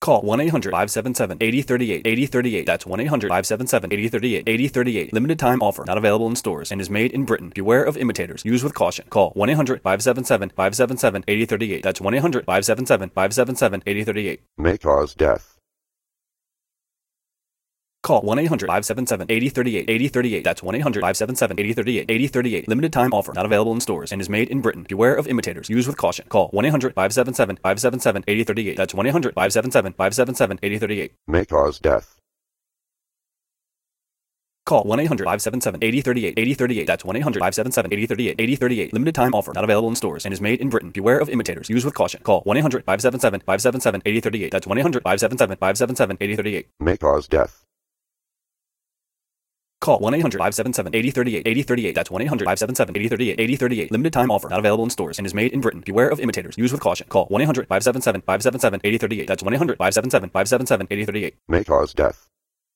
Call 1-800-577-8038, 8038. That's 1-800-577-8038, 8038. Limited time offer. Not available in stores and is made in Britain. Beware of imitators. Use with caution. Call 1-800-577-577, 8038. That's 1-800-577-577, 8038. May cause death. Call 1-800-577-8038, 8038. That's 1-800-577-8038, 8038. Limited time offer. Not available in stores and is made in Britain. Beware of imitators. Use with caution. Call 1-800-577-577, 8038. That's 1-800-577-577, 8038. May cause death. Call 1-800-577-8038, 8038. That's 1-800-577-8038, 8038. Limited time offer. Not available in stores and is made in Britain. Beware of imitators. Use with caution. Call 1-800-577-577, 8038. That's 1-800-577-577, 8038. May cause death. Call 1-800-577-8038, 8038. That's 1-800-577-8038, 8038. Limited time offer. Not available in stores and is made in Britain. Beware of imitators. Use with caution. Call 1-800-577-577, 8038. That's 1-800-577-577, 8038. May cause death.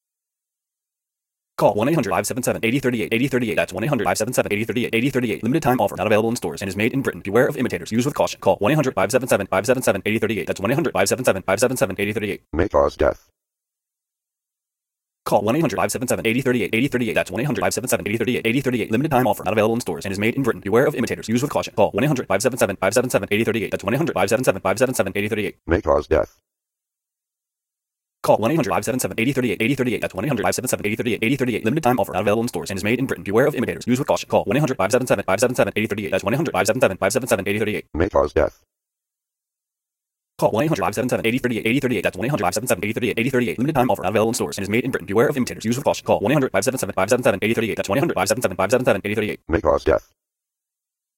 Call 1-800-577-8038, 8038. That's 1-800-577-8038, 8038. Limited time offer. Not available in stores and is made in Britain. Beware of imitators. Use with caution. Call 1-800-577-577, 8038. That's 1-800-577-577, 8038. May cause death. Call 1-800-577-8038, 8038. That's 1-800-577-8038, 8038. Limited time offer. Not available in stores and is made in Britain. Beware of imitators. Use with caution. Call 1-800-577-577, 8038. That's 1-800-577-577, 8038. May cause death. Call 1-800-577-8038, 8038. That's 1-800-577-8038, 8038. Limited time offer. Not available in stores and is made in Britain. Beware of imitators. Use with caution. Call 1-800-577-577, 8038. That's 1-800-577-577, 8038. May cause death. Call 1-800-577-8038, 8038. That's 1-800-577-8038, 8038. Limited time offer. Not available in stores and is made in Britain. Beware of imitators. Use with caution. Call 1-800-577-577, 8038. That's 1-800-577-577, 8038. May cause death.